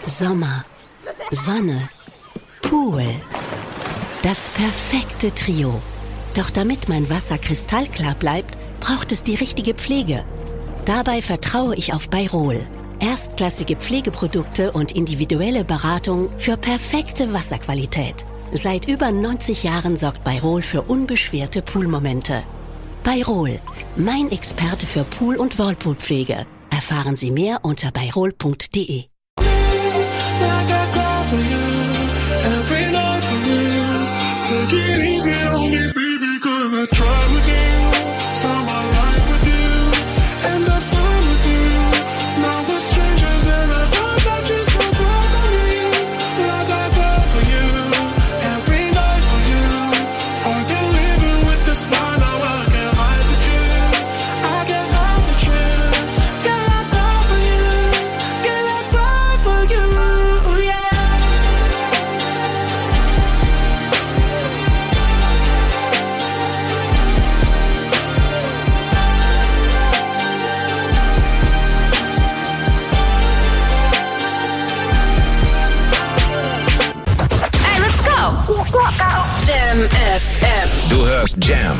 Sommer, Sonne, Pool. Das perfekte Trio. Doch damit mein Wasser kristallklar bleibt, braucht es die richtige Pflege. Dabei vertraue ich auf Bayrol. Erstklassige Pflegeprodukte und individuelle Beratung für perfekte Wasserqualität. Seit über 90 Jahren sorgt Bayrol für unbeschwerte Poolmomente. Bayrol, mein Experte für Pool- und Whirlpoolpflege. Erfahren Sie mehr unter bayrol.de. Jam FM. Du hörst Jam.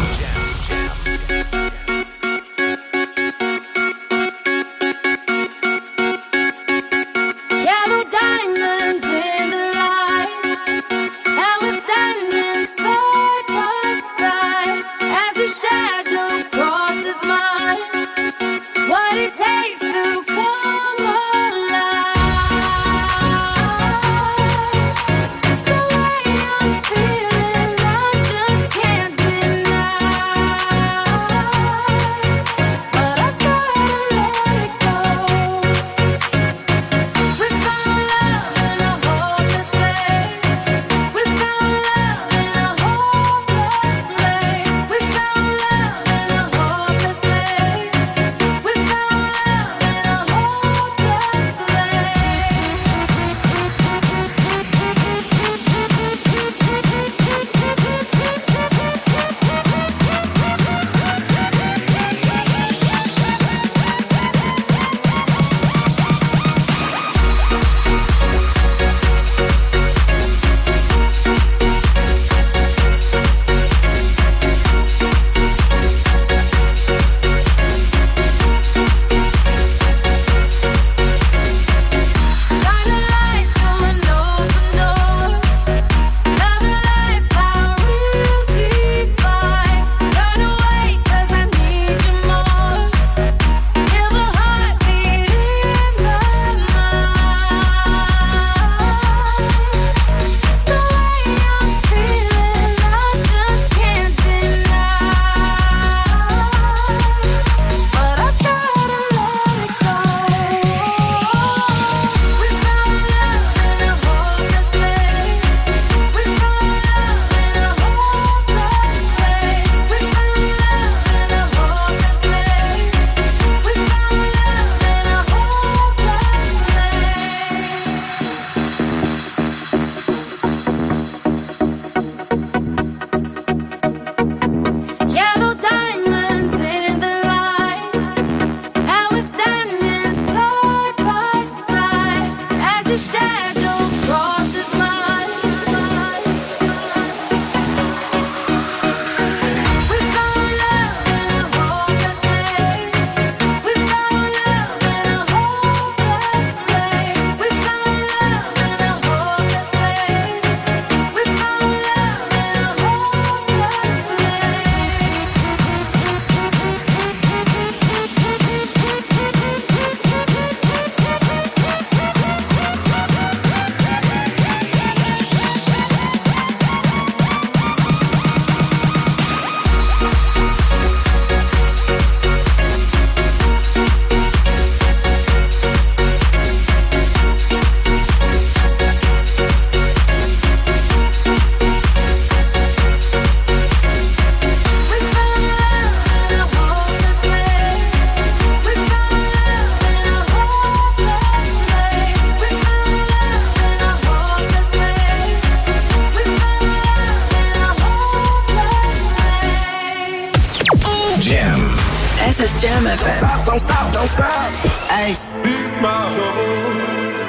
This is Jam FM. Don't stop, don't stop. Hey.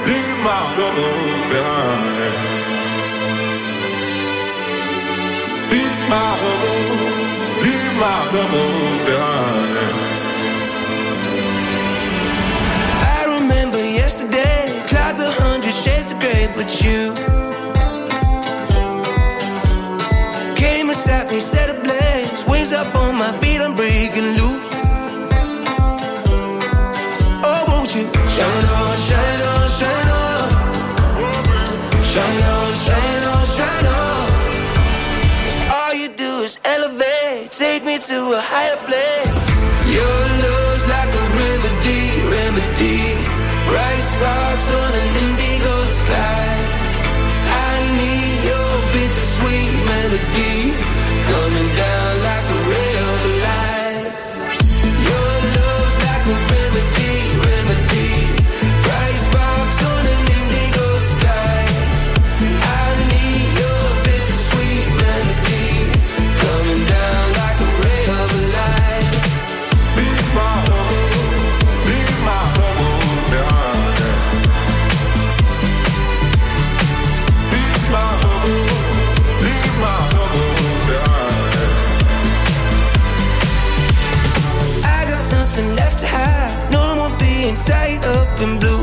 my troubles behind. Leave my troubles behind. I remember yesterday, clouds 100 shades of grey, but you came and sat me, set ablaze, wings up on my feet, I'm breaking loose. Oh, won't you shine on, shine on, shine on, shine on, shine on, shine on. 'Cause all you do is elevate, take me to a higher place. Your love's like a remedy, remedy. Bright sparks on an indigo sky. I need your bittersweet melody coming down like a ray of light. Your love's like a remedy, remedy. Bright sparks on an indigo sky. I need your bittersweet melody coming down like a ray of light. Leave my troubles behind. Leave my troubles behind. I got nothing left to hide, no more being tied up in blue.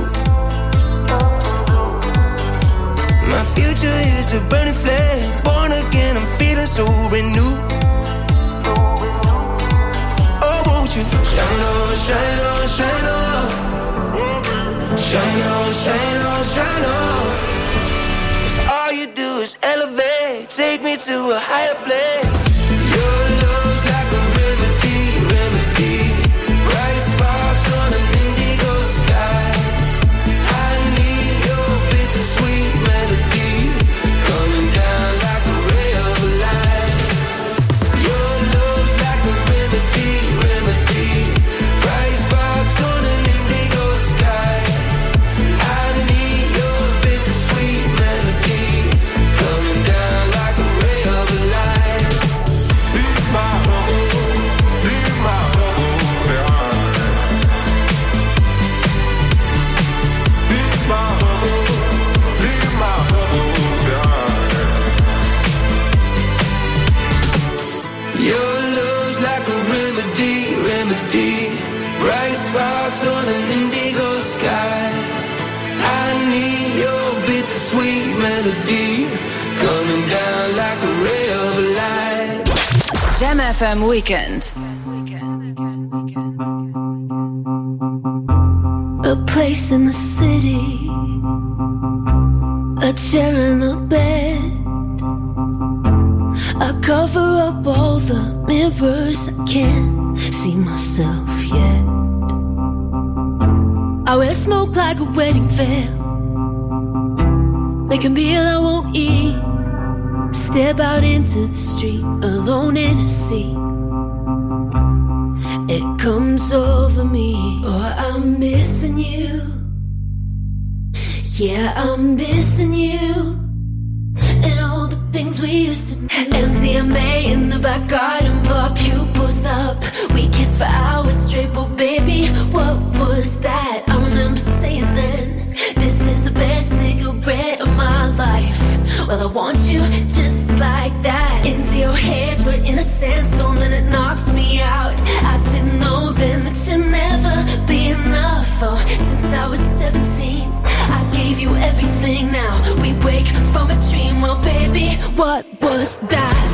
My future is a burning flame, born again, I'm feeling so renewed. Oh, won't you shine on, shine on, shine on, shine on, shine on, shine on. 'Cause all you do is elevate, take me to a higher place. Your love's like a remedy, remedy. Bright sparks on an indigo sky. I need your bittersweet melody coming down like a ray of light. Your love's like a remedy, remedy. Bright sparks on an indigo sky. I need your bittersweet melody coming down like a ray of light. Leave my troubles behind. Leave my troubles behind. Your love's like a remedy, remedy. Bright sparks on an indigo sky. I need your bittersweet melody coming down like a ray of light. Jam FM Weekend. A place in the city, a chair in the bed. I cover up all the mirrors, I can't see myself yet. I wear smoke like a wedding veil, make a meal I won't eat. Step out into the street, alone in a sea. It comes over me, oh, I'm missing you. Yeah, I'm missing you. And all the things we used to do. MDMA in the back garden, blow our pupils up. We kissed for hours straight, but baby, what was that? I remember saying then, this is the best cigarette of my life. Well, I want you just like that. Into your hairs, we're in a sandstorm and it knocks me out. I didn't know then that you'd never be enough. Oh, since I was 17, I gave you everything. Now we wake from a dream. Well, baby, what was that?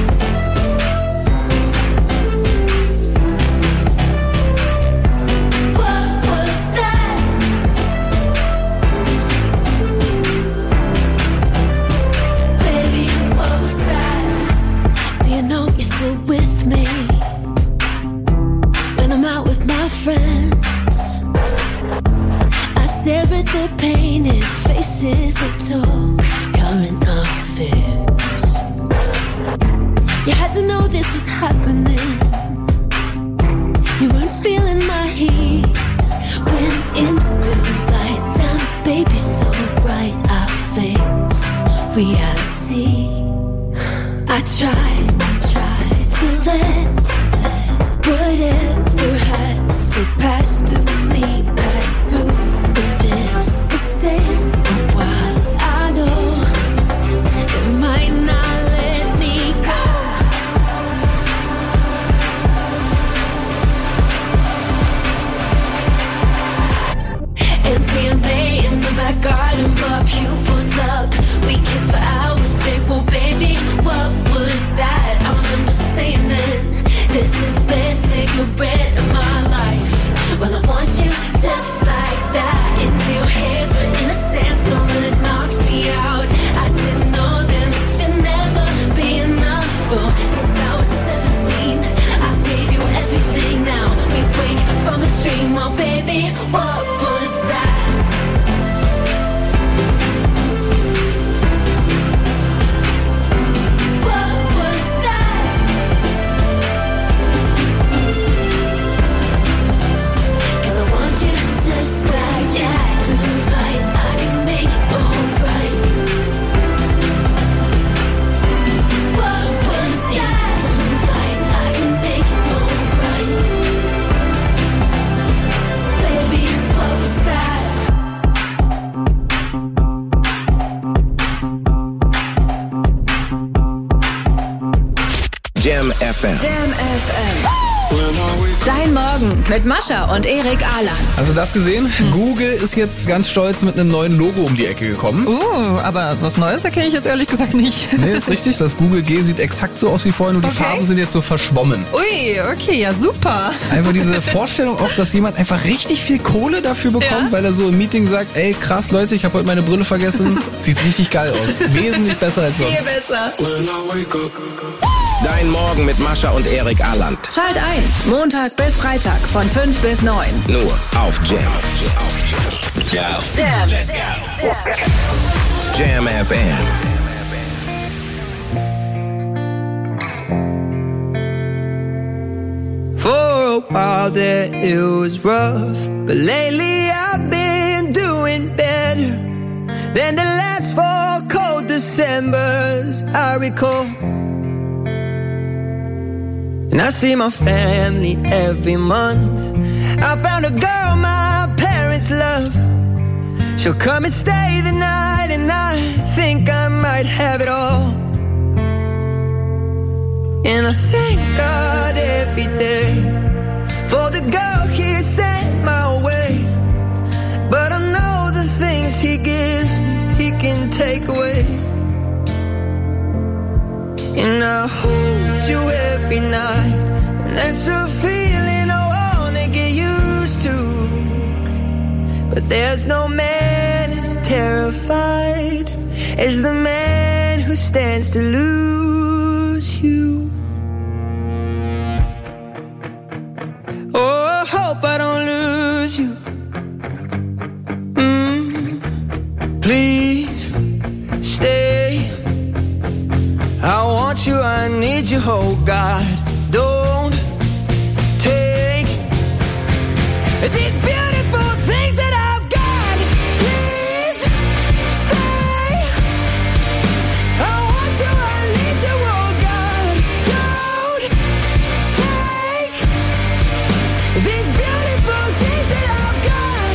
What was that? Baby, what was that? Do you know you're still with me? When I'm out with my friends, I stare at their painted faces that talk current affairs. You had to know this was happening. You weren't feeling my heat when in the blue light down, baby, so bright I face reality. I tried to let whatever has to pass through me, pass through. But this is staying FM. Jam FM. Dein Morgen mit Mascha und Erik Ahland. Also das gesehen? Google ist jetzt ganz stolz mit einem neuen Logo um die Ecke gekommen. Aber was Neues erkenne ich jetzt ehrlich gesagt nicht. Nee, ist richtig. Das Google G sieht exakt so aus wie vorher, nur die Farben sind jetzt so verschwommen. Ui, okay, ja super. Einfach diese Vorstellung auch, dass jemand einfach richtig viel Kohle dafür bekommt, weil er so im Meeting sagt, ey krass Leute, ich habe heute meine Brille vergessen. Sieht richtig geil aus. Wesentlich besser als sonst. Viel besser. Dein Morgen mit Mascha und Erik Ahland. Schalt ein. Montag bis Freitag von 5 bis 9. Nur auf Jam. Jam. Jam FM. For a while there it was rough, but lately I've been doing better than the last 4 cold Decembers I recall. And I see my family every month. I found a girl my parents love. She'll come and stay the night, and I think I might have it all. And I thank God every day for the girl He sent my way. But I know the things He gives me, He can take away. And I hold you every night, and that's a feeling I wanna get used to. But there's no man as terrified as the man who stands to lose you. Oh, I hope I don't lose you. Please stay. I want you, I need you, oh God. Don't take these beautiful things that I've got. Please stay. I want you, I need you, oh God. Don't take these beautiful things that I've got.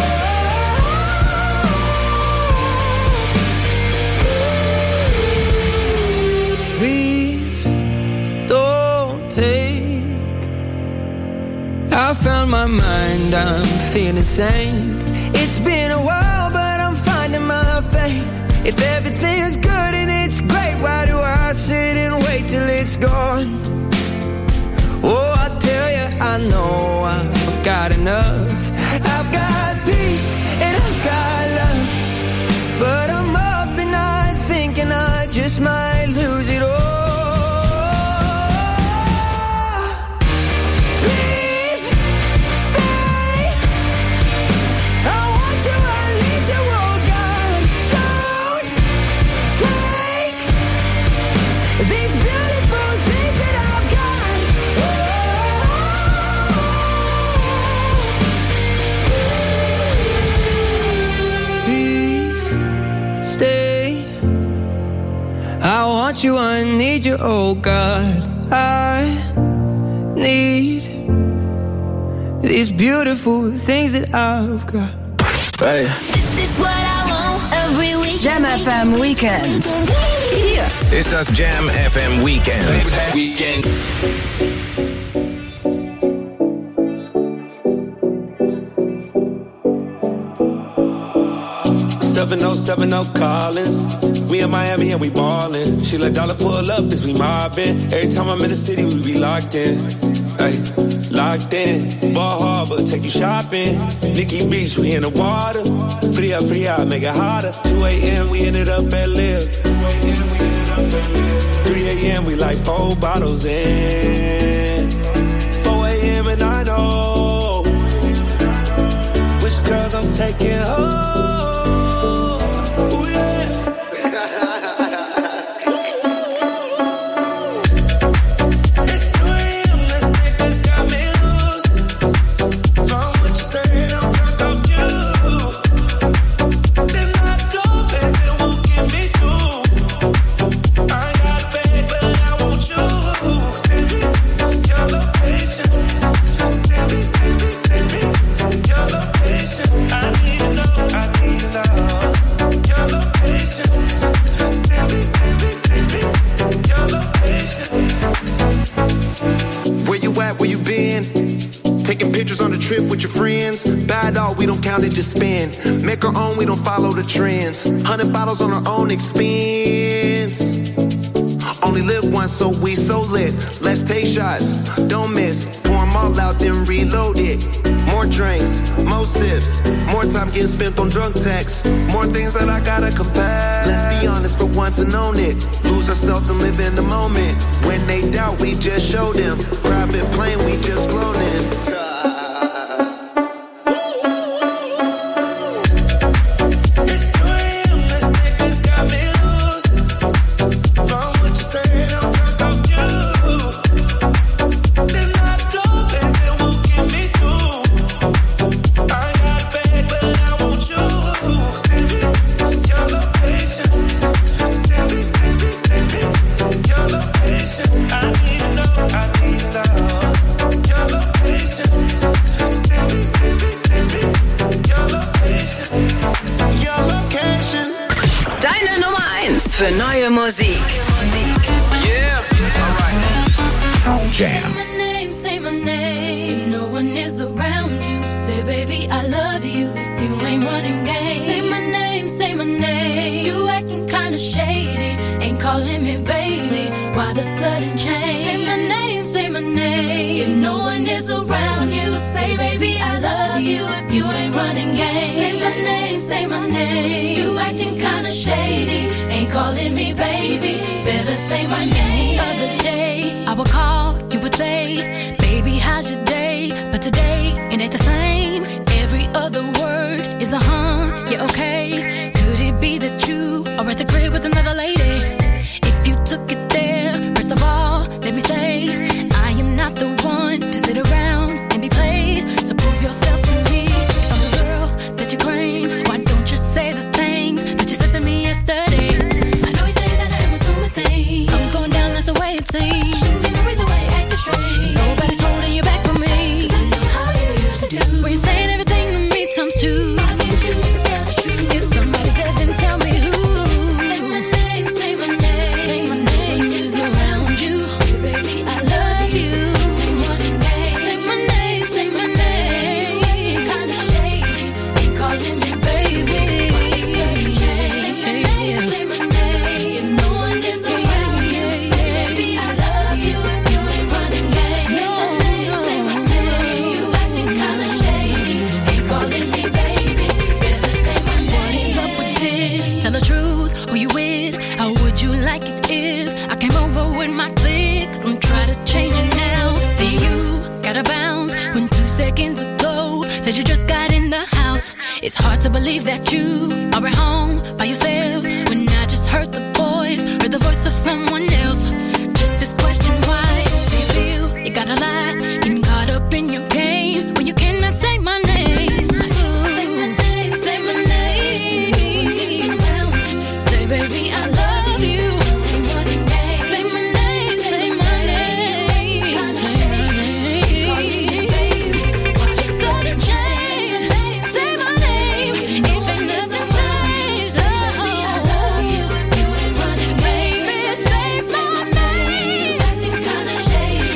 Please don't take. I found my mind, I'm feeling sane. It's been a while, but I'm finding my faith. If everything's good and it's great, why do I sit and wait till it's gone? Oh, I tell you, I know I've got enough. I've got peace and I've got love, but I'm up and I'm thinking I just might lose it all. Please stay. I want you, I need you, oh God. Don't take these beautiful things that I've got. Please stay. I want you, I need you, oh God. I need these beautiful things that I've got. Hey. This is what I want every week. Jam FM Weekend. Hier Ist das Jam FM Weekend. 7070 Collins. We in Miami and we ballin'. She let dollar pull up as we mobbin'. Every time I'm in the city, we be locked in. Ay, locked in. Ball Harbor, take you shopping. Nikki Beach, we in the water. Free up, make it hotter. 2 a.m. we ended up at Live. 3 a.m. we like 4 bottles in. 4 a.m. and I know which girls I'm taking home. Ooh, yeah. I need to know. trip with your friends. Buy it all, we don't count it, just spend. Make our own, we don't follow the trends. 100 bottles on our own expense. Only live once, so we so lit. Let's take shots, don't miss. Pour them all out, then reload it. More drinks, more sips. More time getting spent on drunk texts. More things that I gotta confess. Let's be honest for once and own it. Lose ourselves and live in the moment. When they doubt, we just show them. Private plane, we just flown in. Für neue Musik. Yeah, alright. Jam. Say my name. If no one is around you, say baby I love you. If you ain't running game, say my name, say my name. You acting kinda shady, ain't calling me baby. Why the sudden change? Say my name, say my name. If no one is around you, say baby I love you. If you ain't running game, say my name, say my name. You acting kinda shady, ain't calling me baby. Better say my name. The other day I would call, you would say, baby how's your day? But today it ain't the same. Every other word is a yeah okay. Could it be that you are at the crib with another lady? If you took it there, first of all, let me say, I am not the one to sit around and be played. So prove yourself to me. If I'm the girl that you claim, why don't you say the things that you said to me yesterday? I know you say that I was doing things. Something's going down, that's the way it seems. Shouldn't be the reason why you're acting strange. Nobody's holding you back from me. 'Cause I know how you usually do. When you're saying everything to me times two. I need you to tell the truth. If somebody's dead, then tell me who. Say my name, say my name. Say my name is around you. Baby, I love you. Say my name, say my name. Kinda shady, ain't calling me baby. Say my name, if no one is around you, say baby I love you. You ain't running game. Say my name, you acting kinda shady, ain't calling me baby. Better say my name. What's up with this? Tell the truth, who you with? How would you like it if I came over with my clique? Don't try to change it now. Say you gotta bounce when 2 seconds ago said you just got in the house. It's hard to believe that you are at home by yourself when I just heard the voice of someone else. Just this question, why do you feel you gotta lie? Getting caught up in your game when you cannot say my name. Say my name, say my name. Say baby I love you. Say my name, say my name. Sudden change, say my name. If it doesn't change, baby I love you. You ain't running, baby. Say my name. Acting kinda shady.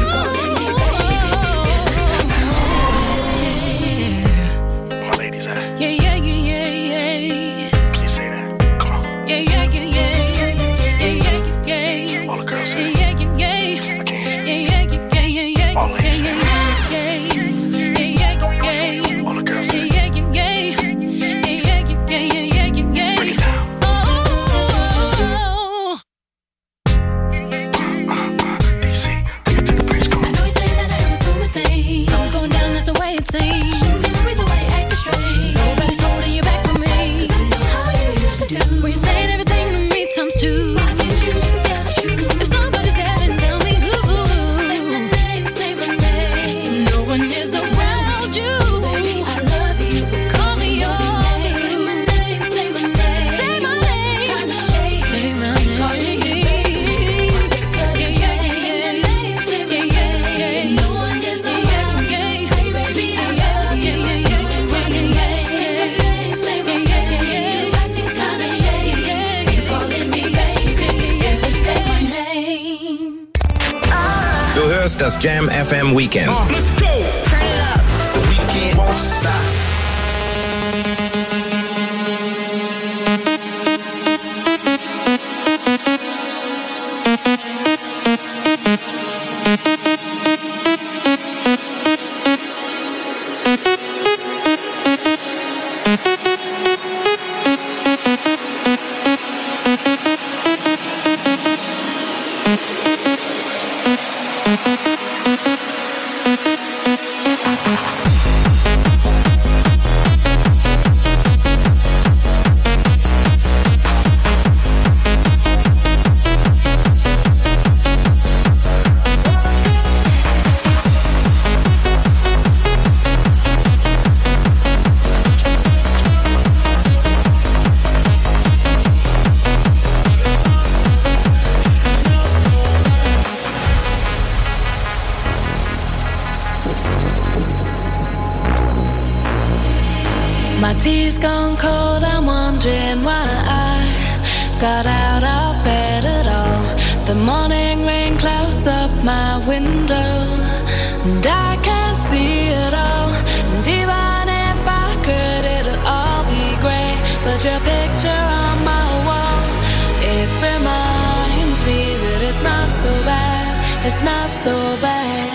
My ladies, Yeah, yeah, yeah, yeah, yeah. can you say that? Come on. Yeah, yeah, yeah, yeah, yeah, yeah, yeah, yeah. All the girls say it. Yeah, yeah, yeah. I can't. Yeah, yeah, yeah, yeah, yeah. All the ladies say it. Yeah, yeah, yeah, yeah. All the girls say it. Yeah, yeah, yeah. Yeah, yeah, yeah, yeah, yeah, yeah. Break it down. Oh. DC, take it to the bridge, come I on. know you say that I was doing things. Something's going down, that's the way it seems. Shouldn't be the reason why you're acting strange. Nobody's holding you back from me. 'Cause I know how you usually do. When you're saying everything to me times two. I need you to tell the truth. If somebody's there, then tell me who. Say my name, say my name. No one is around you. Baby, I love you. Call me yours. Say my name, say my name. Say my name. Kinda shady. Say my name. Calling me baby. Sudden change. Say my name. No one is around you. Say baby, I love you. Running game. Say my name. You acting kinda shady. Ain't calling me baby. Ever say my name. Du hörst das Jam FM Weekend. Turn it up. got out of bed at all. The morning rain clouds up my window, and I can't see it all. And even if I could, it'll all be grey. But your picture on my wall, it reminds me that it's not so bad. It's not so bad.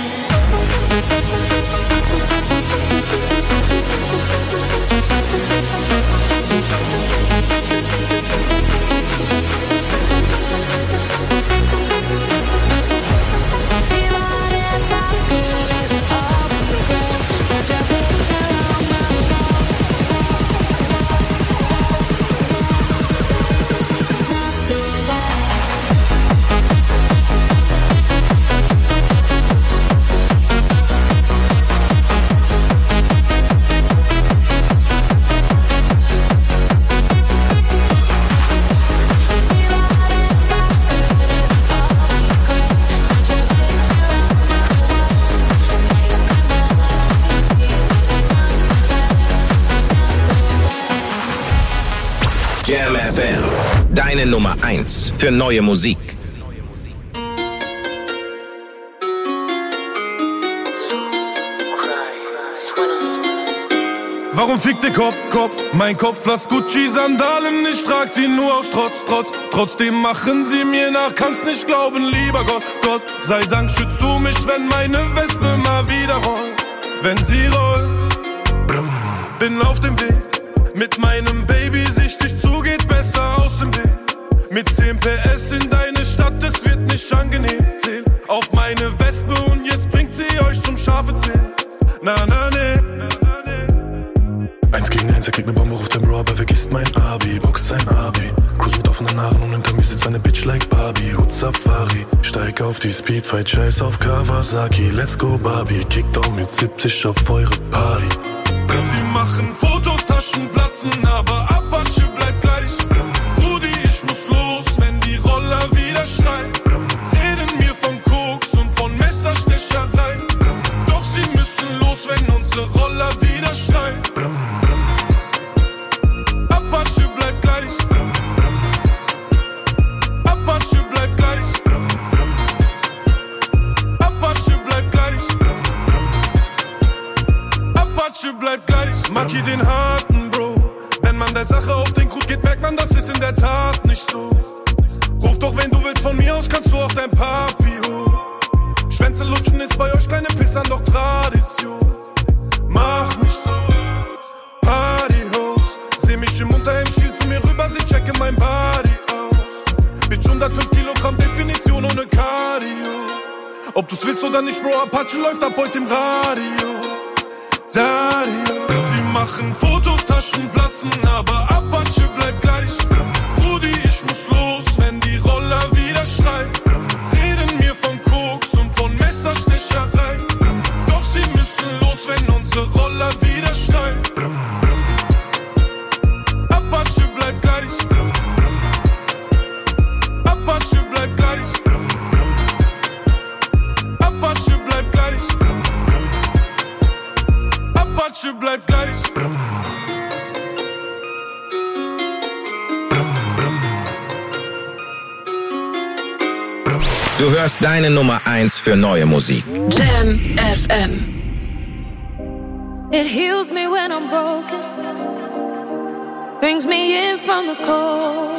Jam FM, deine Nummer 1 für neue Musik. Warum fickt der Kopf? Mein Kopf Platz Gucci-Sandalen, ich trag sie nur aus Trotz. Trotzdem machen sie mir nach, kann's nicht glauben, lieber Gott. Sei Dank schützt du mich, wenn meine Wespe mal wieder rollt. Wenn sie rollt, bin auf dem Weg. Mit meinem Baby sichtig zu, geht besser aus dem Weg. Mit 10 PS in deine Stadt, es wird nicht angenehm. Zähl auf meine Wespe und jetzt bringt sie euch zum Schafe zählen. Na, ne. 1 gegen 1, er kriegt ne Bombe, ruft den Bro, aber vergisst mein Abi. Boxt sein Abi, Cruise mit offenen Haaren und hinter mir sitzt eine Bitch like Barbie. Hut Safari, steig auf die Speedfight, scheiß auf Kawasaki. Let's go Barbie, Kickdown mit 70 auf eure Party. Sie machen Fotos, Taschen platzen, aber Apache bleibt gleich. Rudi, ich muss los, wenn die Roller wieder schreien. Reden mir von Koks und von Messerstecherei. Doch sie müssen los, wenn unsere Roller wieder schreien. Apache bleibt gleich. Apache bleibt gleich. Apache bleibt gleich. Apache bleibt gleich. Maki den harten Bro. Wenn man der Sache auf den Krug geht, merkt man, das ist in der Tat nicht so. Ruf doch, wenn du willst, von mir aus kannst du auf dein Papi holen. Schwänze lutschen ist bei euch kleine Pissern doch Tradition. Mach nicht so. Partyhost. Seh mich im Unterhemd, schiel zu mir rüber, sie checke mein Body aus. Bitch 105 Kilogramm, Definition ohne Cardio. Ob du's willst oder nicht, Bro, Apache läuft ab heute im Radio. Sie machen Fotos, Taschen platzen, aber Apache bleibt gleich. Rudi, ich muss los, wenn die Roller wieder schreien. Reden mir von Koks und von Messerstecherei. Doch sie müssen los, wenn unsere Roller wieder schreien. Apache bleibt gleich. Apache bleibt gleich. Apache bleibt gleich. Apache bleibt gleich. Du hörst deine Nummer 1 für neue Musik. Jam FM. It heals me when I'm broken, brings me in from the cold,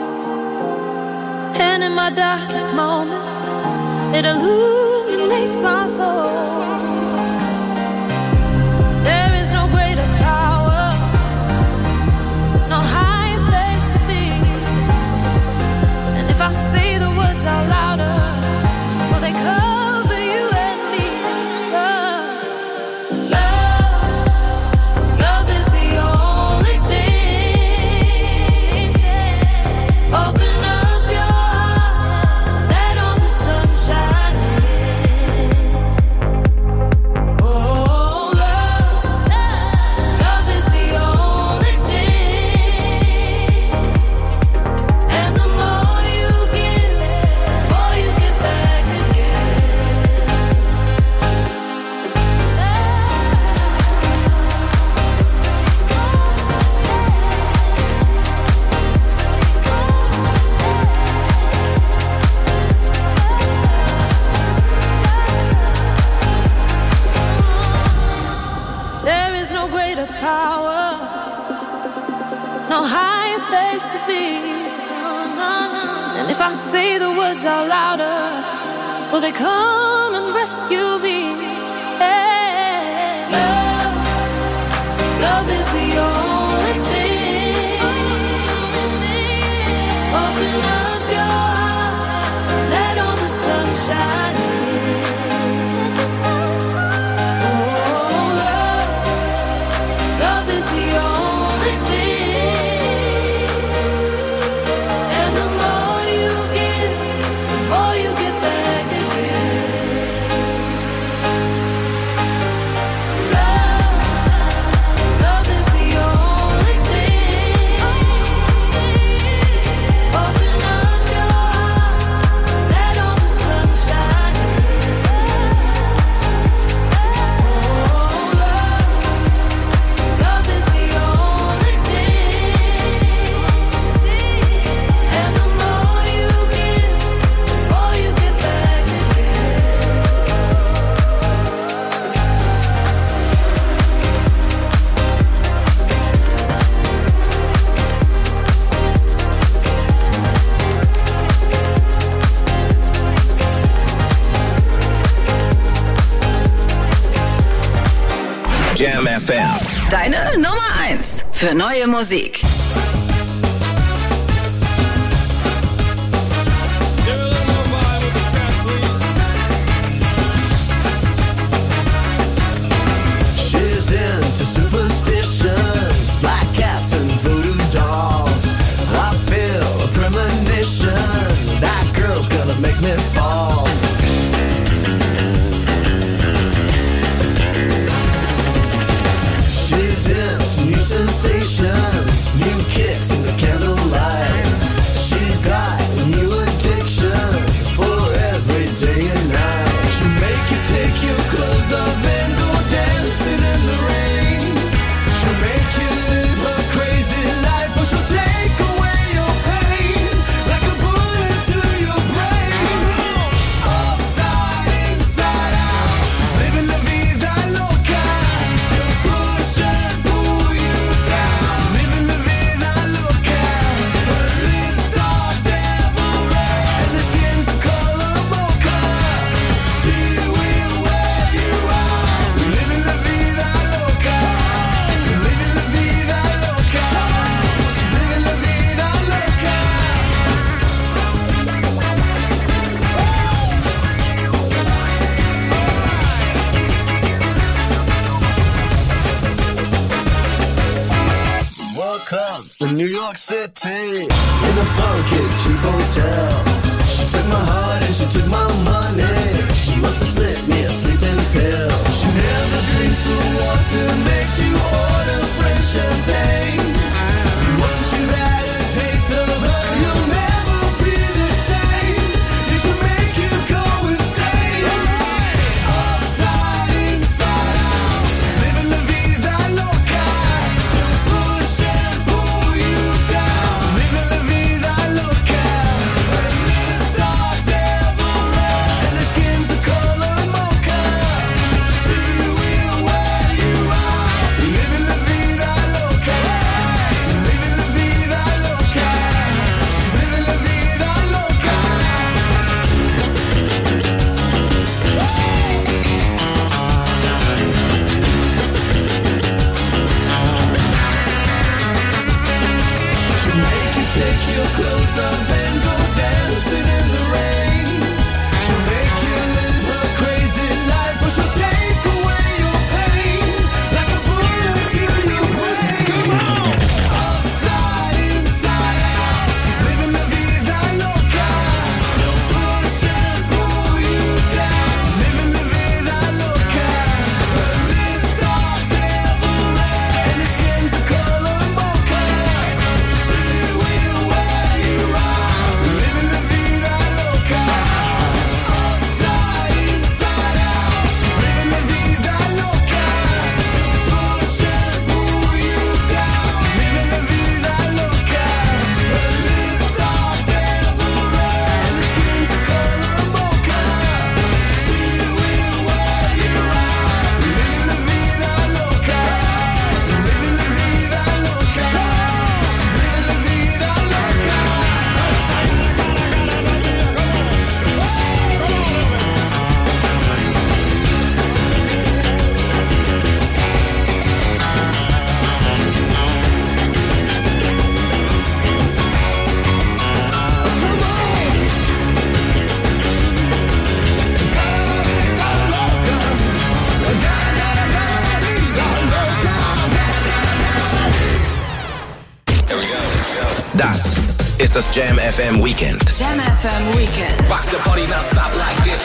and in my darkest moments, it illuminates my soul. There is no greater power, no higher place to be, and if I say the words out louder, will they cover you and me? Love is the only thing. Open up your heart, let all the sun shine in. only place to be. And if I say the words out louder, will they come and rescue me? Hey, love is the only thing. Open up your heart, let all the sunshine in. Let the sunshine. Oh, love is the only thing. And the more you give, the more you get back again. Love is the only thing. Open up your heart, let all the sunshine in. Love is the only thing. And the more you give, the more you get back again. Jam FM. Deine Nummer 1 für neue Musik. She's into superstitions, black cats and voodoo dolls. I feel a premonition, that girl's gonna make me fall. She's into new sensations, new kicks in the candlelight. She's got new addictions for every day and night. She'll make you take your clothes off and go dancing in the rain. She'll make you live her crazy life, or she'll take away your pain like a bullet to your brain. Upside, inside out, she's living la vida loca. She'll push and pull you down, living la vida loca. Her lips are devil red and her skin's the color mocha. She will wear you out, living la vida loca. Living la vida loca. She's living la vida loca. Woke up in New York City in a funky cheap hotel. She took my heart and she took my money. She must have slipped me a sleeping pill. She never drinks the water, makes you order French champagne. Once you've had a taste of her, you'll never be the same. It should make you go insane. Upside, inside out, she's living la vida loca. She'll push and pull you down, living la vida loca. Her lips are devil red and her skin's the color mocha. She will wear you out, living la vida loca. Living la vida loca. She's living la vida loca. She'll make you take your clothes off and go dancing in the rain. She'll make you live her crazy life, or she'll take away your pain like a bullet to your brain. Come on! Upside, inside out, she's living la vida loca. She'll push and pull you down, living la vida loca. Her lips are devil red and her skin's the color mocha. She will wear you out, living la vida Das ist das Jam FM Weekend. Jam FM Weekend. Rock the party, now stop like this.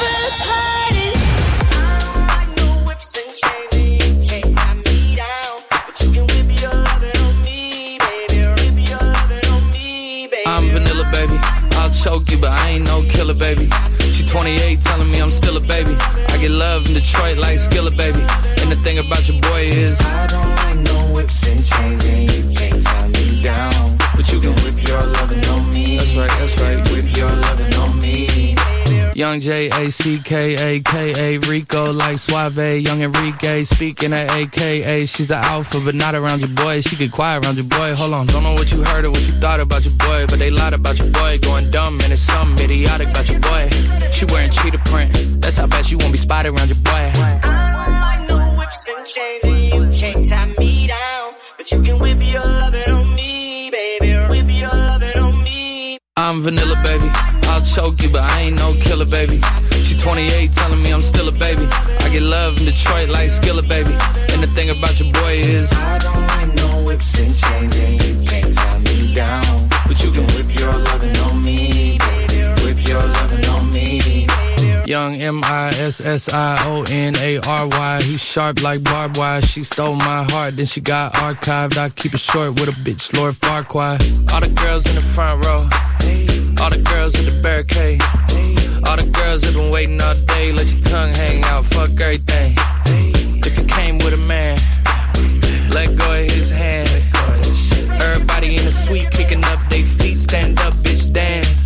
I'm vanilla, baby. I'll choke you, but I ain't no killer, baby. She 28, telling me I'm still a baby. I get love in Detroit like Skillet, baby. And the thing about your boy is I don't like no whips and chains, and you can't tie me down. But you can whip your lovin' on me. That's right, whip your lovin' on me. Young J-A-C-K-A-K-A, Rico like Suave, Young Enrique, speaking at AKA. She's an alpha, but not around your boy. She get quiet around your boy. Hold on, don't know what you heard or what you thought about your boy, but they lied about your boy. Going dumb, and it's something idiotic about your boy. She wearing cheetah print, that's how bad she won't be spotted around your boy. I don't like no whips and chains, and you can't tie me down. But you can whip your lovin' on me, baby. Whip your lovin' on me. I'm vanilla, baby. I'll choke you, but I ain't no killer, baby. She 28, telling me I'm still a baby. I get love in Detroit like Skillet, baby. And the thing about your boy is I don't like no whips and chains, and you can't tie me down. But you can whip your lovin' on me, baby. Whip your lovin' on me. Young M-I-S-S-I-O-N-A-R-Y. He's sharp like barbed wire. She stole my heart, then she got archived. I keep it short with a bitch, Lord Farquaad. All the girls in the front row, all the girls at the barricade, all the girls have been waiting all day. Let your tongue hang out, fuck everything. If you came with a man, let go of his hand. Everybody in the suite kicking up they feet. Stand up, bitch, dance.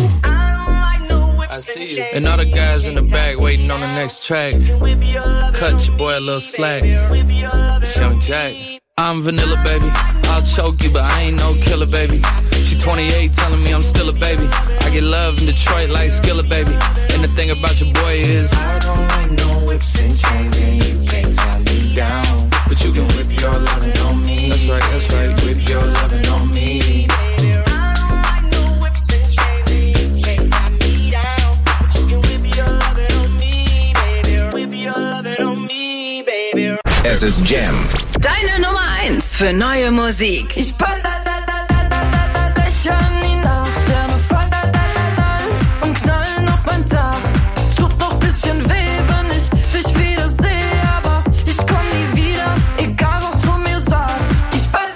I see you. And all the guys in the back waiting on the next track. Cut your boy a little slack. It's Young Jack. I'm vanilla, baby. I'll choke you, but I ain't no killer, baby. She 28, telling me I'm still a baby. I get love in Detroit like Skillet, baby. And the thing about your boy is I don't like no whips and chains, and you can't tie me down. But you can whip your lovin' on me. That's right, whip your lovin' on me. Es ist Jam. Deine Nummer 1 für neue Musik. Ich fall Löcher in die Nacht, Sterne fallen und knallen auf mein Dach. Es tut noch bisschen weh, wenn ich dich wieder sehe, aber ich komm nie wieder, egal was du mir sagst. Ich fall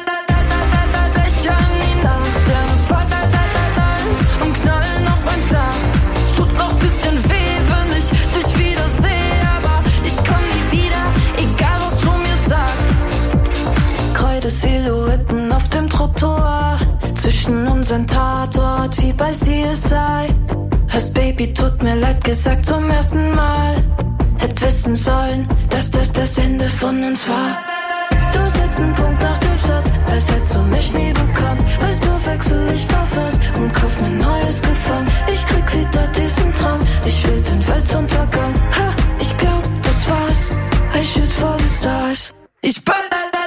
Löcher in die Nacht, Sterne fallen und knallen auf mein Dach. Es tut noch bisschen weh, wenn ich dich wieder sehe, aber ich komm nie wieder, egal was du mir sagst. Kreide Silhouetten auf dem Trottoir, zwischen unseren Tatort wie bei CSI. Hast Baby, tut mir leid gesagt zum ersten Mal. Hätt wissen sollen, dass das Ende von uns war. Du setzt einen Punkt nach dem Satz, als hättest du mich nie bekannt. Weißt du, wechsel ich Parfums und kauf mir neues Gefallen. Ich krieg wieder diesen Traum, ich will den Weltuntergang. Ha, ich glaub, das war's, I shoot for the stars. Ich ball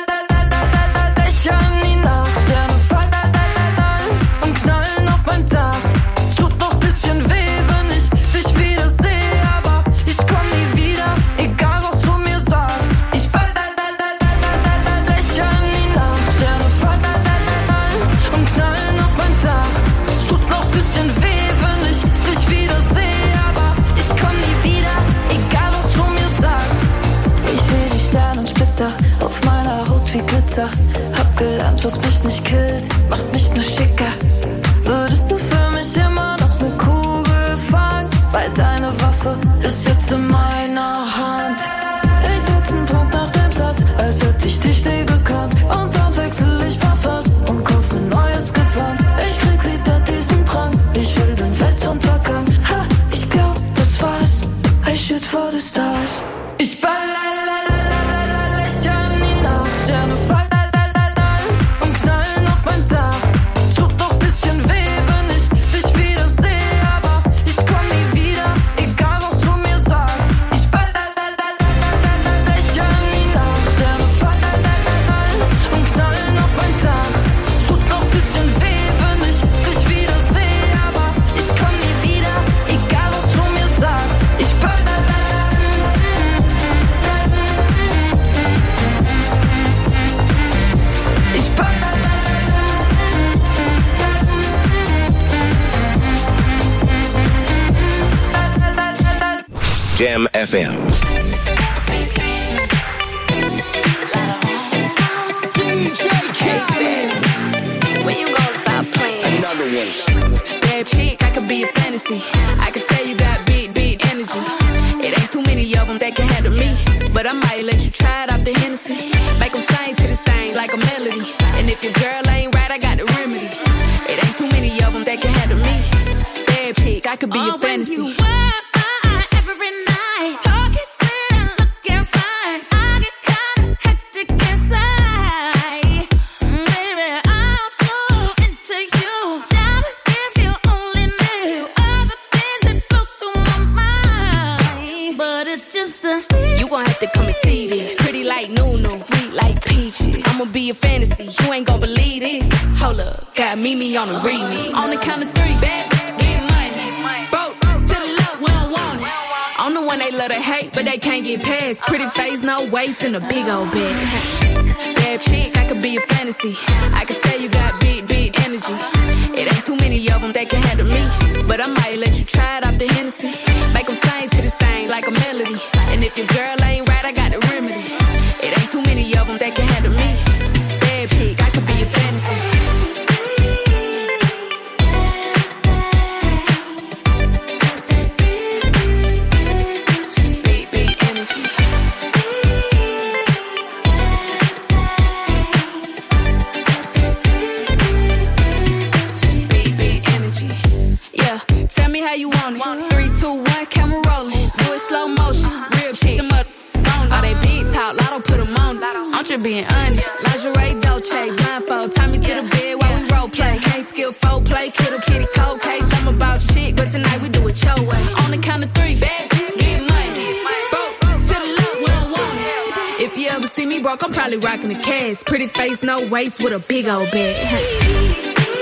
Löcher in die Nacht, Sterne fallen und knallen auf mein Dach. Es tut noch bisschen weh, wenn ich dich wieder sehe, aber ich komm nie wieder, egal was du mir sagst. Ich ball Löcher in die Nacht, Sterne fallen und knallen auf mein Dach. Es tut noch bisschen weh, wenn ich dich wieder sehe, aber ich komm nie wieder, egal was du mir sagst. Ich seh die Sternensplitter auf meiner Haut wie Glitzer. Hab gelernt, was mich nicht killt, macht mich nur schicker. Würdest du für mich immer noch ne Kugel fangen? Weil deine Waffe ist jetzt in meiner Hand. Ich setz einen Punkt nach dem Satz, als hätte ich dich nie gekannt. Und dann wechsel ich Parfums und kauf mir neues Gewand. Ich krieg wieder diesen Drang, ich will den Weltuntergang. Ha, ich glaub, das war's, I shoot for the stars. Ich ball Löcher in die Nacht, Sterne fallen und knallen auf mein Dach. Es tut noch bisschen weh, wenn ich Jam FM. When you gonna stop playing? Another one. Bad chick, I could be a fantasy. I could tell you got big energy. It ain't too many of them that can handle me. But I might let you try it off the Hennessy. Make them sing to this thing like a melody. And if your girl ain't right, I got the remedy. It ain't too many of them that can handle me. Bad chick, I could be a fantasy. I'ma be a fantasy, you ain't gon' believe this. Hold up, got Mimi on the remix. On the count of three, bad, get money. Broke to the left, we don't want it. I'm the one they love to hate, but they can't get past. Pretty face, no waist, and a big old bag. Bad chick, I could be a fantasy. I could tell you got big energy. It ain't too many of them that can handle me. But I might let you try it off the Hennessy. Make them sing to this thing like a melody. And if your girl ain't right, I got the remedy. It ain't too many of them that can handle me. Bad chick, I could be a fantasy. Big energy. Big energy. Yeah, tell me how you want it. 3, 2, 1, camera rolling. Do it slow motion. Real chick. Them up. All they big talk, lotto put them on. I'm just being honest. Lingerie, Dolce, blindfold. Tie me to the bed while we role play. Can't skill folk play, kiddo, kitty, cold case. I'm about shit, but tonight we do it your way. On the count of 3, bad, get money. Broke to the left, we don't want it. If you ever see me broke, I'm probably rocking a cast. Pretty face, no waist, with a big old bag.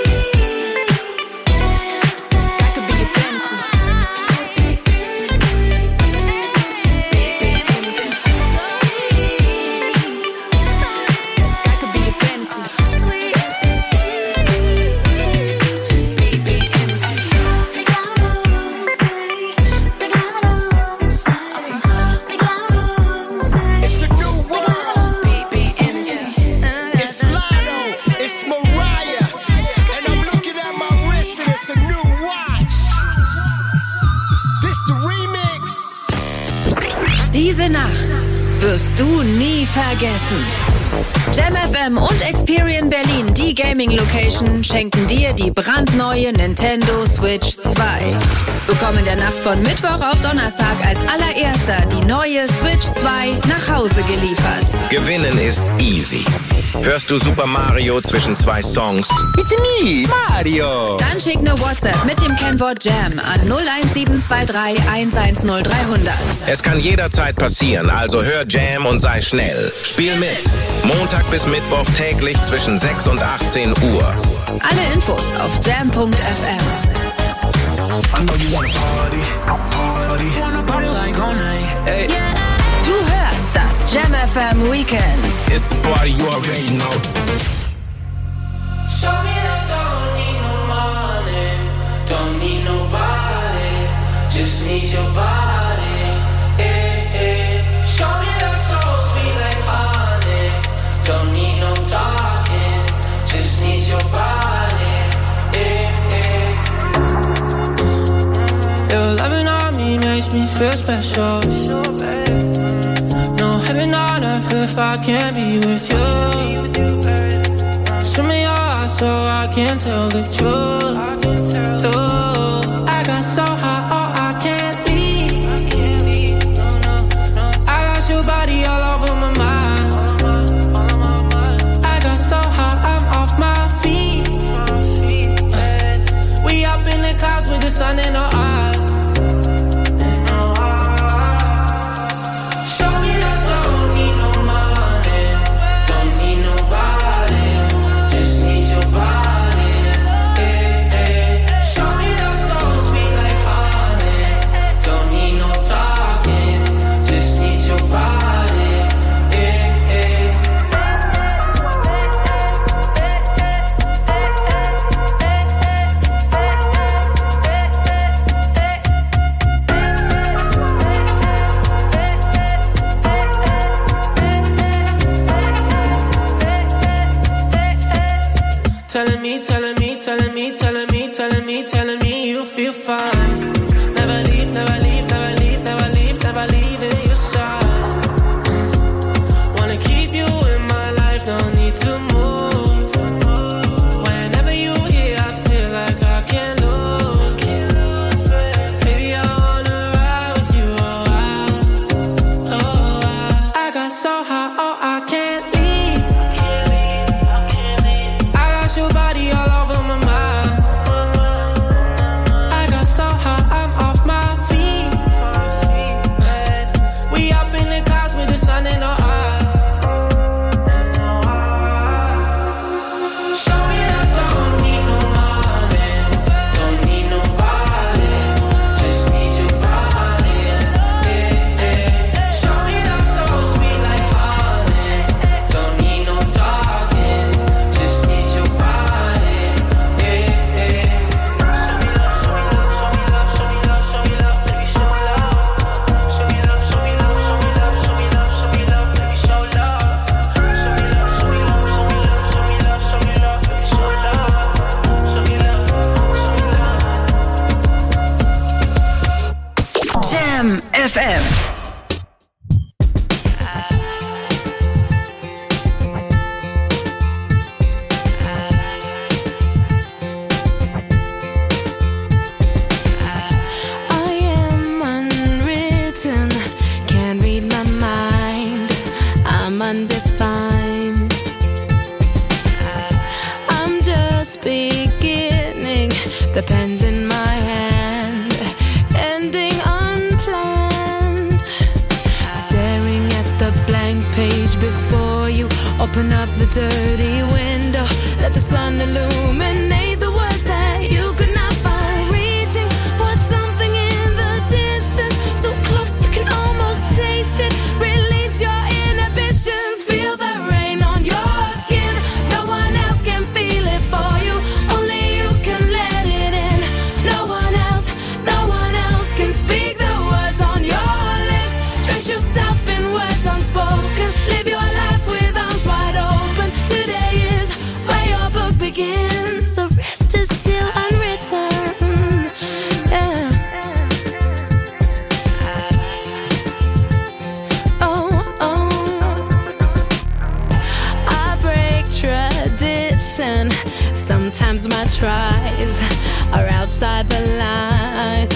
Diese Nacht wirst du nie vergessen. Jam FM und Experian Berlin, die Gaming-Location, schenken dir die brandneue Nintendo Switch 2. Bekomm in der Nacht von Mittwoch auf Donnerstag als allererster die neue Switch 2 nach Hause geliefert. Gewinnen ist easy. Hörst du Super Mario zwischen 2 Songs? It's me, Mario. Dann schick ne WhatsApp mit dem Kennwort Jam an 01723 110300. Es kann jederzeit passieren, also hör Jam und sei schnell. Spiel mit. Montag bis Mittwoch täglich zwischen 6 und 18 Uhr. Alle Infos auf jam.fm. Du hörst das Jam FM Weekend. It's the party, you already know. Show me that don't need no money, don't need nobody, just need your body. Show me that so sweet like honey, don't need no talking, just need your body. Your loving on me makes me feel special. No heaven on earth if I can't be with you. Swim in your eyes so I can tell the truth. Ooh, I got so high, oh I can't leave. I got your body all over my mind. I got so high, I'm off my feet. We up in the clouds with the sun in our eyes. me, telling me, telling me, telling me, telling me, telling me you feel fine. Never leave, never leave, never leave, never leave, never leave in your side. Wanna keep you in my life, no need to move. Whenever you here, I feel like I can't lose. Baby, I wanna ride with you, I got so high, oh, I can't leave. I got your body all over my mind. I got so high, I'm off my feet. We up in the clouds with the sun in our eyes. Show me love, don't need no money, don't need nobody, just need your body. Show me love so sweet like honey, don't need no talking, just need your body. Jam FM. I am unwritten, can't read my mind. I'm undefined. I'm just beginning, the pen's in my hand, ending unplanned. Staring at the blank page before you, open up the dirty window, let the sun illuminate the words that you could not find. Reaching for something in the distance, so close you can almost taste it. Release your inhibitions, feel the rain on your skin. No one else can feel it for you, only you can let it in. No one else can speak the words on your lips. Drench yourself in words unspoken, live your life with arms wide open. Today is where your book begins, the rest is still unwritten. Yeah. Oh, oh. I break tradition. Sometimes my tries are outside the line.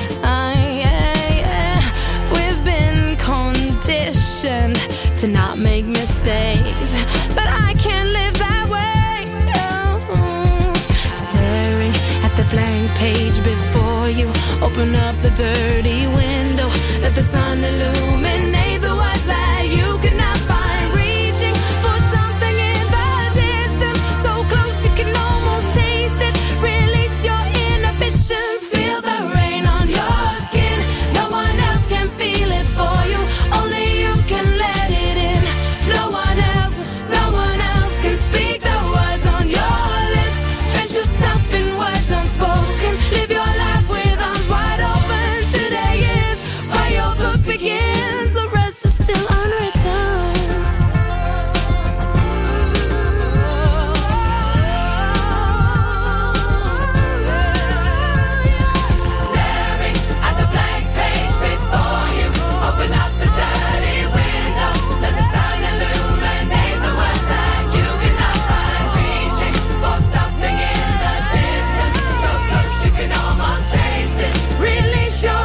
We've been conditioned to not make mistakes, but I can't live that way. Oh. Staring at the blank page before you, open up the dirty window, let the sun illuminate the words that you could not find. Reaching for something in the distance, so close you can almost taste it. Release your inhibitions, feel the rain on your skin. No one else can feel it for you, only you can let it in. No one else can speak the words on your lips. Drench yourself in words unspoken, live your life with arms wide open. Today is where your book begins, the rest is still unwritten. Staring at the blank page before you, open up the dirty window, let the sun illuminate the words that you cannot find. Reaching for something in the distance, so close you can almost taste it. Release your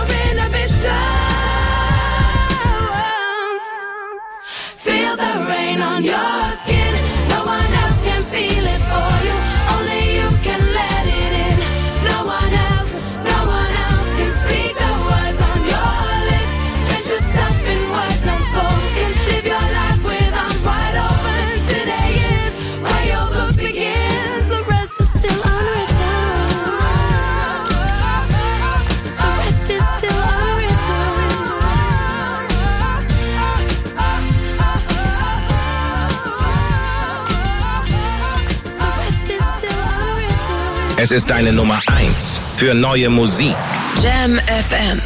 inhibitions, feel the rain on your skin. No one else can feel it for you, only you can let it in. No one else can speak the words on your lips. Drench yourself in words unspoken, live your life with arms wide open. Today is where your book begins, the rest is still unwritten. The rest is still unwritten. The rest is still unwritten. Es ist deine Nummer 1 für neue Musik. Jam FM.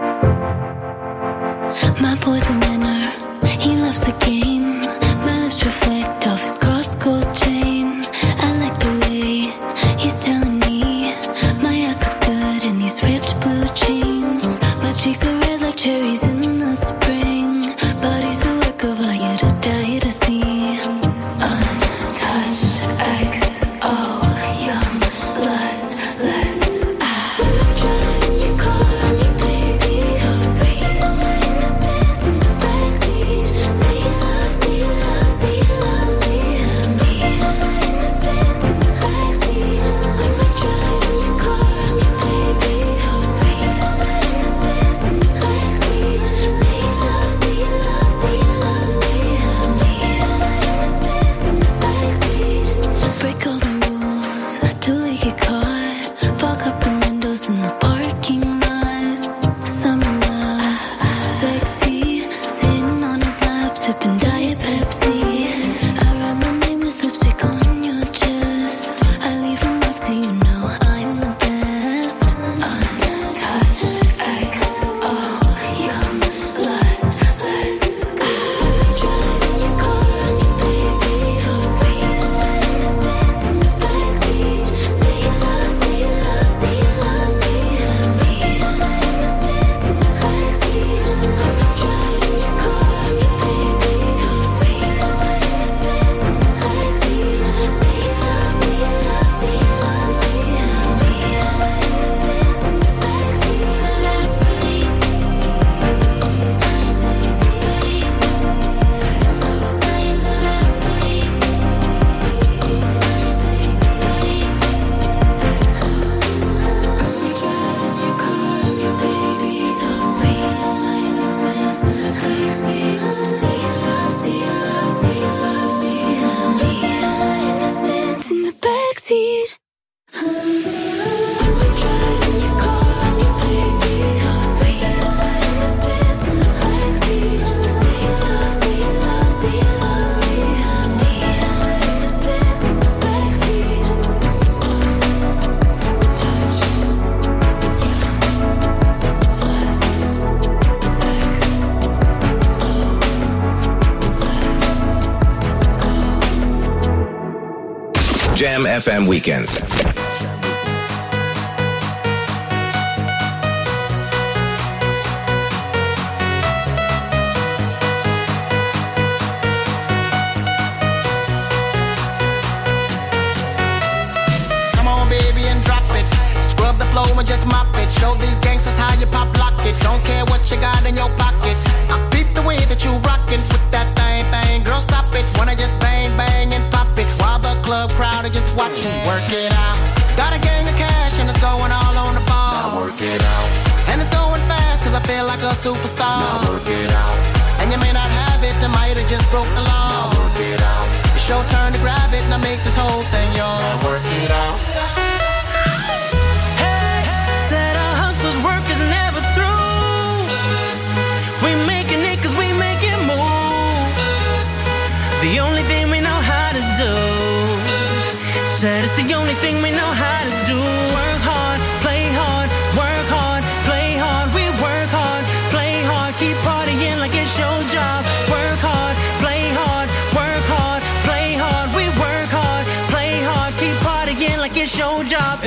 My boy's a winner, he loves the game. My lips Jam FM Weekend. And just mop it. Show these gangsters how you pop lock it. Don't care what you got in your pocket. I peep the way that you rockin' with that thing. Girl, stop it. Wanna just bang, bang and pop it while the club crowd are just watching. Work it out. Got a gang of cash and it's going all on the ball. Now work it out. And it's going fast cause I feel like a superstar. Now work it out. And you may not have it, I might have just broke the law. Now work it out. It's your turn to grab it and I make this whole thing yours. Now work it out. Said our hustler's work is never through. We making it cause we making moves. The only thing we know how to do. Said it's the only thing we know how to do. Work hard, play hard, work hard, play hard. We work hard, play hard, keep partying like it's your job. Work hard, play hard, work hard, play hard. We work hard, play hard, keep partying like it's your job.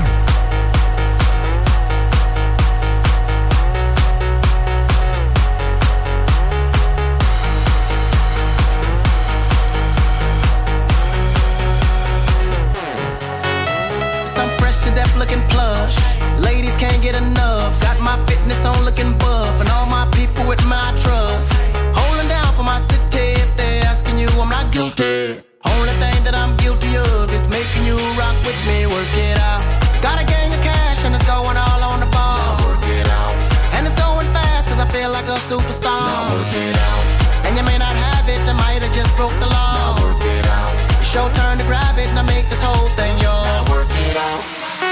Deaf looking plush, ladies can't get enough. Got my fitness on looking buff, and all my people with my trust. Holding down for my city. If they're asking you, I'm not guilty. Only thing that I'm guilty of is making you rock with me. Work it out. Got a gang of cash and it's going all on the ball. Now work it out. And it's going fast cause I feel like a superstar. Now work it out. And you may not have it, I might have just broke the law. Now work it out. It's your turn to grab it and I make this whole thing yours. Now work it out.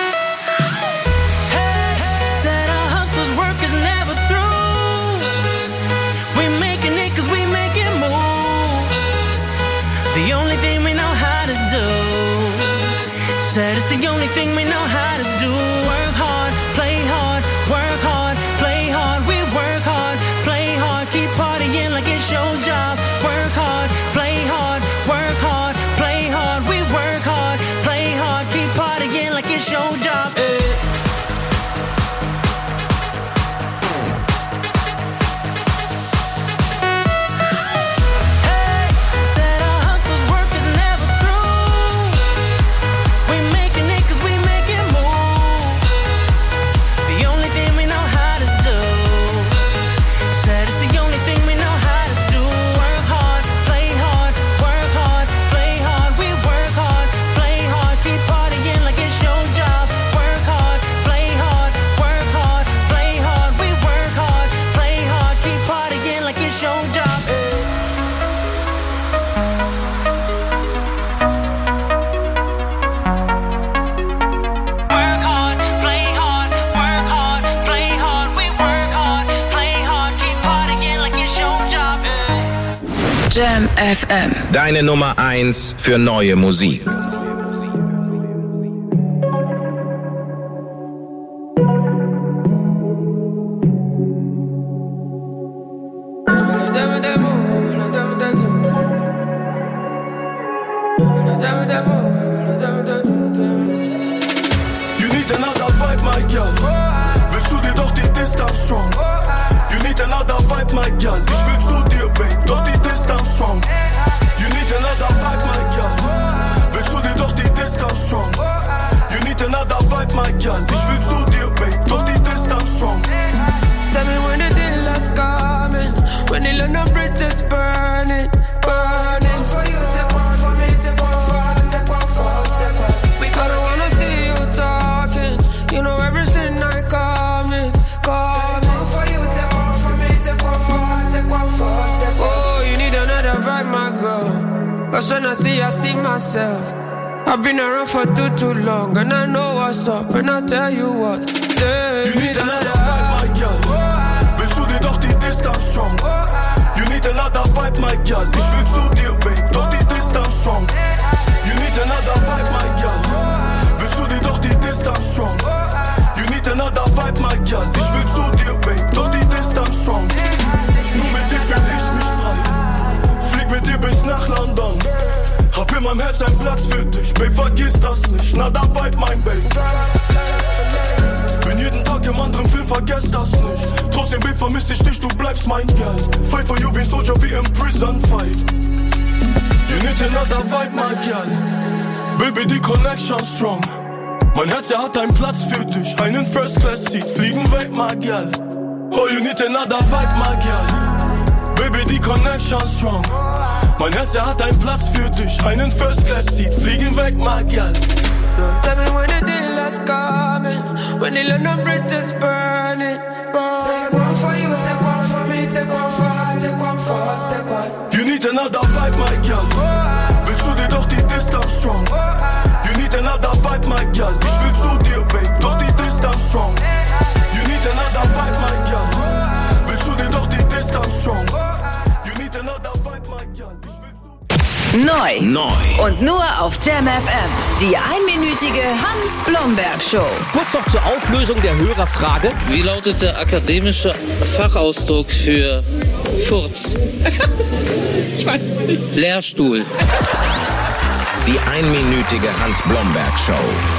Said our hustler's work is never through. We making it cause we making moves. The only thing we know how to do. Said it's the only thing we know how to do. Work hard, play hard, work hard, play hard. We work hard, play hard, keep partying like it's your job. Work hard, play hard, work hard, play hard. We work hard, play hard, keep partying like it's your job. Jam FM. Deine Nummer 1 für neue Musik. I've been around for too long, and I know what's up, and I tell you what. You need another vibe, my girl. Willst du dir doch die Distanz strong? You need another vibe, my girl. Ich will zu dir, babe, doch die Distanz strong. You need another vibe, my girl. Willst du dir doch die Distanz strong? You need another vibe, my girl. Ich will zu dir, babe, doch die Distanz strong. Nur mit dir fühl ich mich frei. Flieg mit dir bis nach London. Hab immer meinem Herz ein Platz für dich. Babe, vergiss das nicht, na da weit mein Babe. Bin jeden Tag im anderen Film, vergesst das nicht. Trotzdem, Babe, vermiss ich dich, du bleibst mein Girl. Fight for you wie ein Soldier, wie im Prison Fight. You need another vibe, my girl. Baby, die Connection strong. Mein Herz, hat einen Platz für dich. Einen First Class Seat, fliegen weg, my girl. Oh, you need another vibe, my girl. Baby, die Connection strong. Mein Herz, hat einen Platz für dich. Einen First Class Seat, fliegen weg, my girl. Tell me when the dealer's coming, when the London Bridge is burning. Take one for you, take one for me, take one for her, take one for us, take one. You need another vibe, my girl. Willst du dir doch die Distance strong? You need another vibe, my girl. Ich will zu dir, babe, doch die Distance strong. You need another vibe, my girl. Willst du dir doch die Distance strong? You need another vibe, my girl. Neu. Und nur auf Jam FM. Die einminütige Hans-Blomberg-Show. Kurz noch zur Auflösung der Hörerfrage. Wie lautet der akademische Fachausdruck für Furz? Ich weiß nicht. Lehrstuhl. Die einminütige Hans-Blomberg-Show.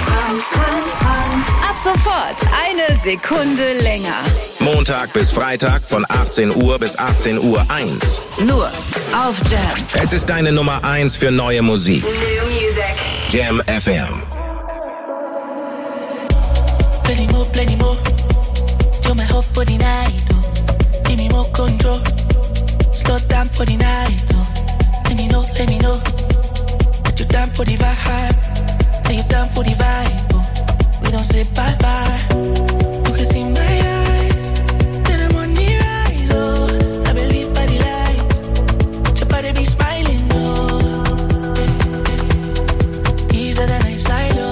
Ab sofort eine Sekunde länger. Montag bis Freitag von 18 Uhr bis 18 Uhr 1. Nur auf Jam. Es ist deine Nummer 1 für neue Musik. New Music. Jam FM. Plenty more. You're my hope for the night. Oh. Give me more control. Slow down for the night. Oh. Let me know. That you're down for the vibe. That you're down for the vibe. Oh. We don't say bye-bye. You can see my eyes. Then I'm on the rise. Oh. I believe by the light. Your body be smiling. Oh. Easier than I silo.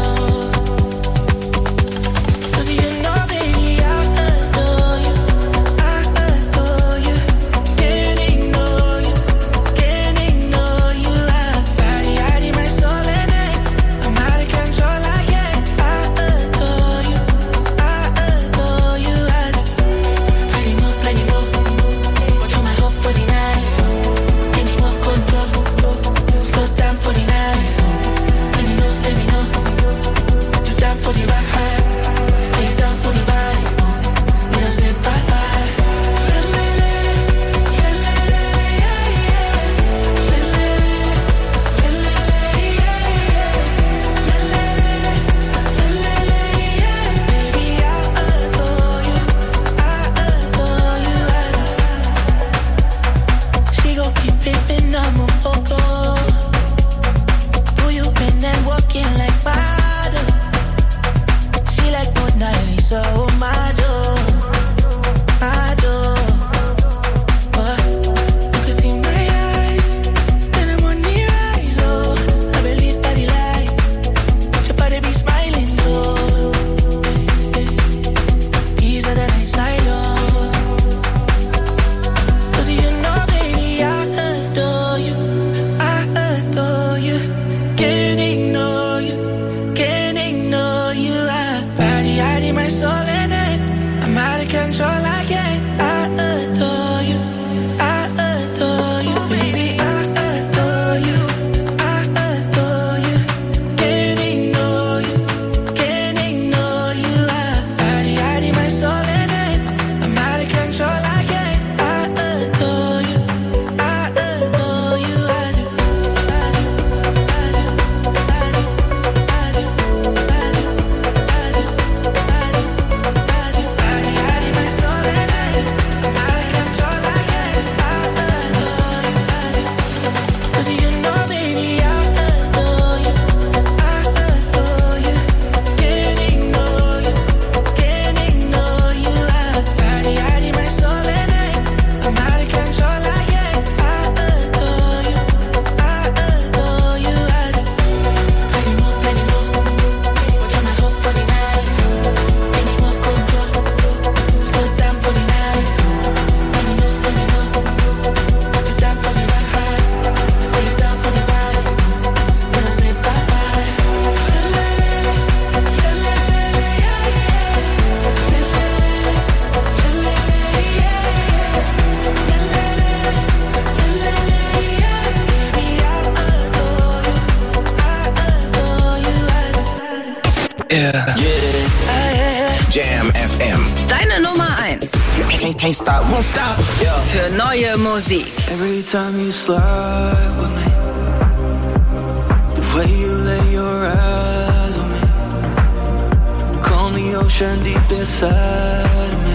Yeah. Jam FM. Deine Nummer 1. Can't stop, won't stop. Für neue Musik. Every time you slide with me, the way you lay your eyes on me, calm the ocean deep inside of me.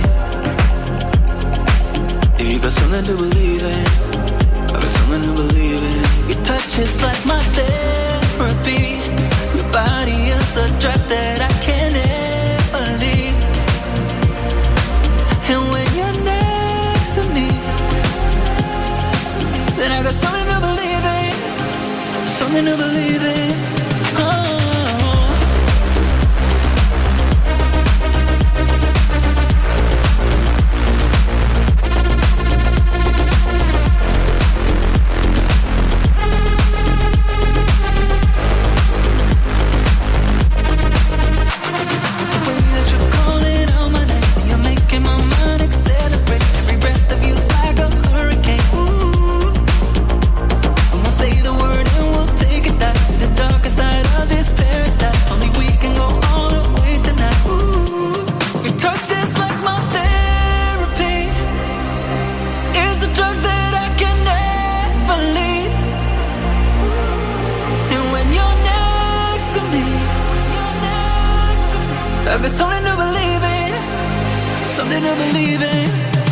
If you got something to believe in, I got something to believe in. Your touch is like my therapy. Your body is the drug that I can't ever leave. And when you're next to me, then I got something to believe in. Something to believe in. Oh. I got something to believe in, something to believe in.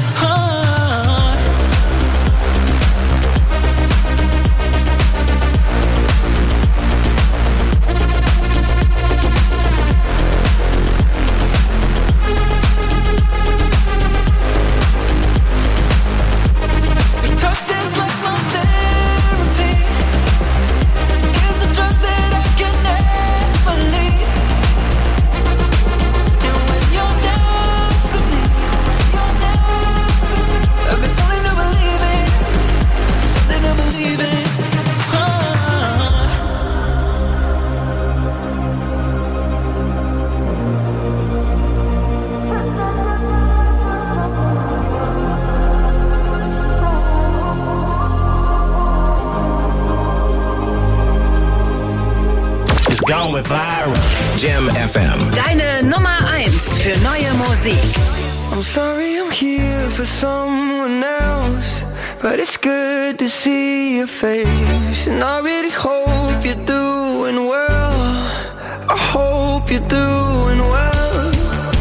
Jam FM. Deine Nummer 1 für neue Musik. I'm sorry I'm here for someone else, but it's good to see your face. And I really hope you're doing well. I hope you're doing well.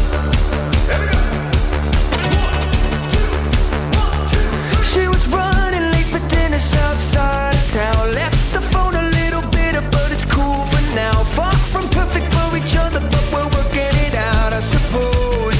She was running late for dinner outside of town. Left the phone a little bitter, but it's cool for now. Far from perfect for each other, but we're working it out, I suppose.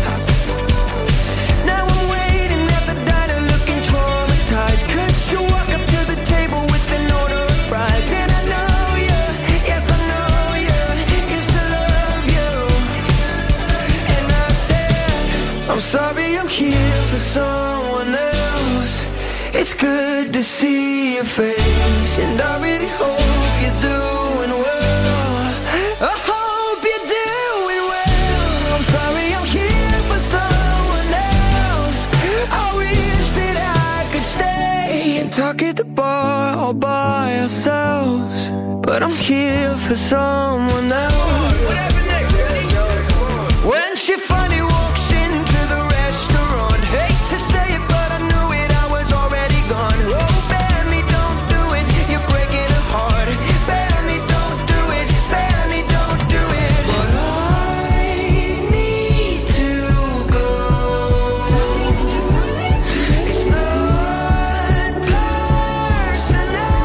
Now I'm waiting at the diner looking traumatized, 'cause you walk up to the table with an order of fries. And I know you, yes I know you, used to love you. And I said, I'm sorry I'm here for someone else. It's good to see your face, and I really hope you're doing well. I hope you're doing well. I'm sorry I'm here for someone else. I wish that I could stay and talk at the bar all by ourselves, but I'm here for someone else. When she finally walks into the restaurant, hate to say it, but I knew it, I was already gone. Oh, Benny, don't do it, you're breaking her heart. Benny, don't do it, Benny, don't do it. But I need to go. It's not personal.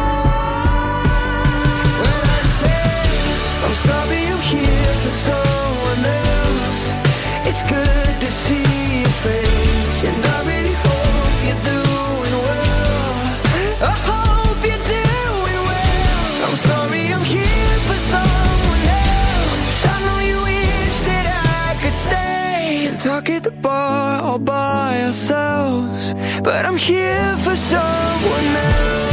When I say I'm sorry I'm here for someone else, it's good to see your face, and I really hope you're doing well. I hope you're doing well. I'm sorry I'm here for someone else. I know you wish that I could stay and talk at the bar all by ourselves, but I'm here for someone else.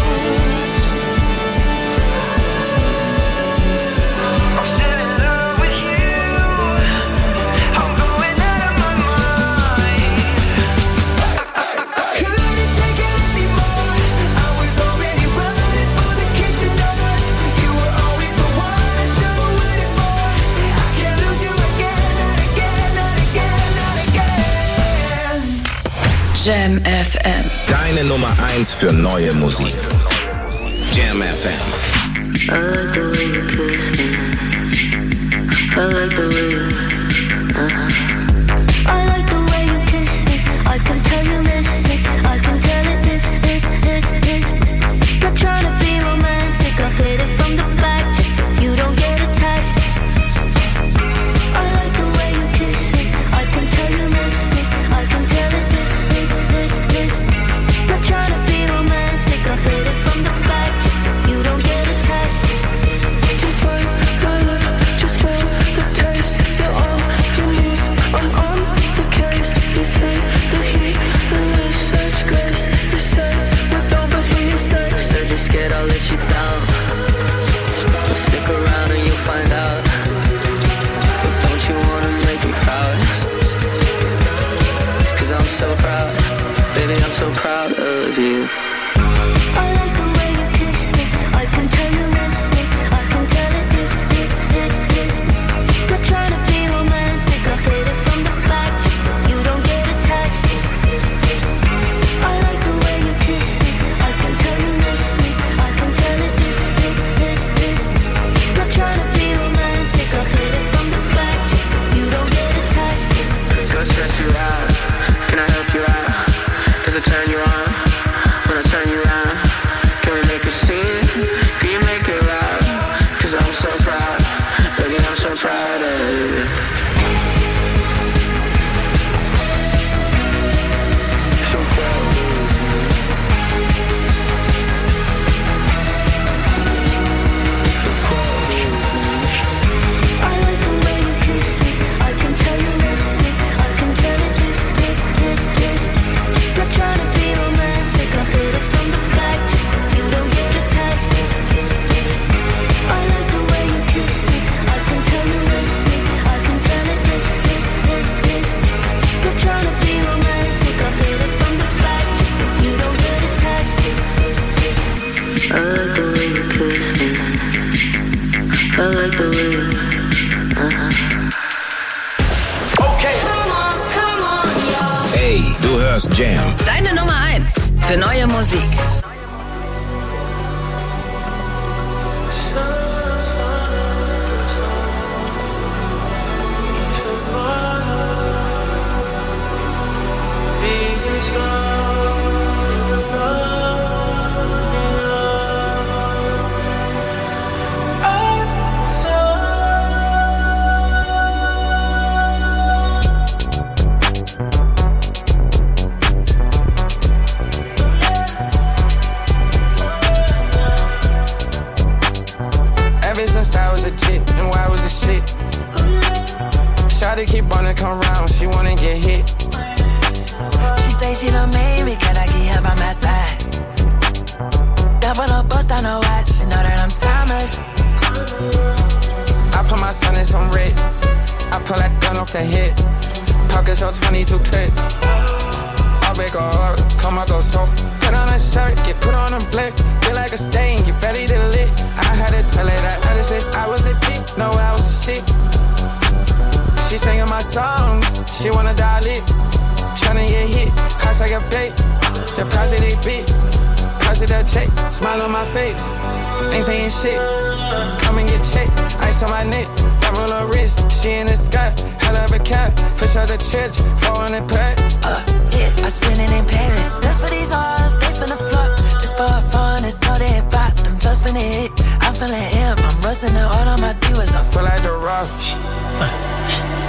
I'm still in love with you. I'm going out of my mind. I couldn't take it anymore. I was already running for the kitchen doors. You were always the one I should have waited for. I can't Jam FM. Deine Nummer 1 für neue Musik. Jam FM. I like the way you kiss me. I like the way you, I like the way you kiss me. I can tell you miss it. I can tell it is. Not trying to be romantic. I hit it from the back just so you don't get attached. I like the way you kiss me. I can tell you miss it. I can tell it is. Not trying to be romantic. I hit it from the back just so you don't get attached. You bite my lip just for the taste. You're all you need. I'm on the case. You take the heat and with such grace. You say we don't, but here you stay. Said you're scared I'll let you down. But stick around and you'll find out. But don't you wanna make me proud? Cause I'm so proud. Baby, I'm so proud of you. I like the way you kiss me. I can tell you miss me. I can tell it is. Not trying to be romantic. I hit it from the back just so you don't get attached. I like the way you kiss me. I can tell you miss me. I can tell it is. Not trying to be romantic. I hit it from the back just so you don't get attached. Go stress you out. Can I help you out? Does it turn you on? When I turn you on, can we make a scene? Can you make it loud? Cause I'm so proud. Baby, I'm so proud of you. So proud of you. I like the way you kiss me. I can tell you miss me. I can tell it is. Not trying to be romantic. I hit it from the back just so you don't get attached. I like the way you kiss me. I can tell you miss me. I can tell it is. Not trying to be romantic. I hit it from the back just so you don't get attached. I like the way you kiss me. I like the way you, Hey, du hörst Jam. Deine Nummer 1 für neue Musik. Ever since I was a chick, and why was it shit? Shawty keep wanna come round, she wanna get hit. She thinks she done made me, can I get her by my side? Double the bust on her watch, she know that I'm timeless. I put my son in some red. I pull that gun off the hip. Pockets on 22 clips. I'll make a heart, come on, go so. Put on a shirt, get put on a blick. Feel like a stain, get ready to lit. I had to tell her that other since I was a dick. No, I was a shit. She singing my songs, she wanna dial it. Tryna get hit, price I get paid. The price of they beat, price of that check. Smile on my face, ain't paying shit. Come and get checked, ice on my neck. Double her wrist, she in the sky. Hell of a cat, push out the church, 400 packs. Yeah, I spend it in Paris. That's for these hearts, they finna flood. Just for fun, it's all they bought. Them just finna hit. I'm feeling hip, I'm rusting the all on my divas. I feel like The Rock.